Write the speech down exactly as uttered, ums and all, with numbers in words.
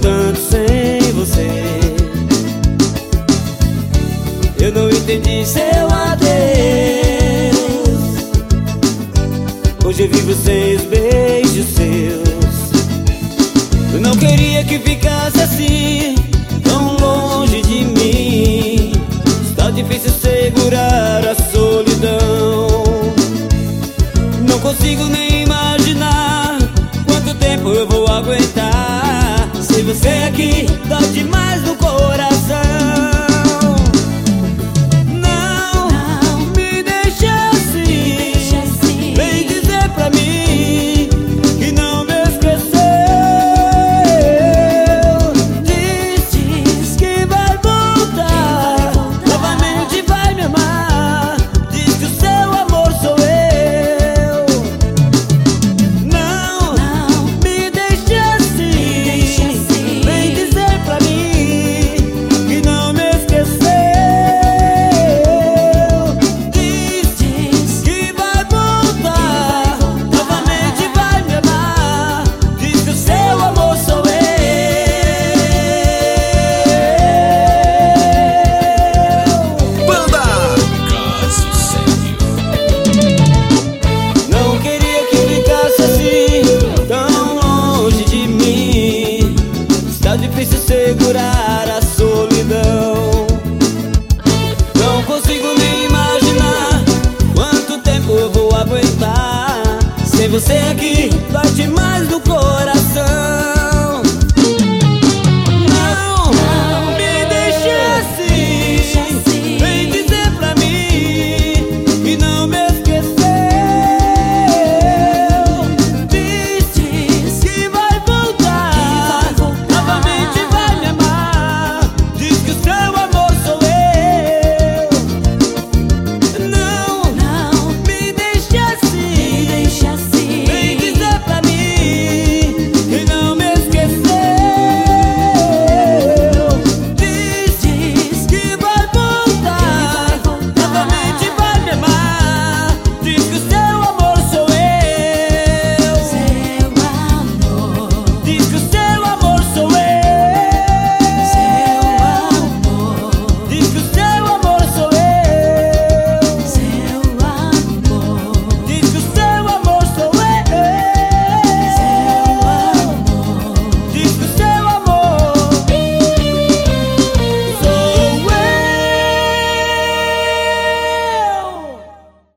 tanto sem você. Eu não entendi seu adeus. Hoje eu vivo sem os beijos seus. Eu não queria que ficasse assim, tão longe de mim. Está difícil segurar a solidão. Não consigo nem imaginar quanto tempo eu vou aguentar sem você aqui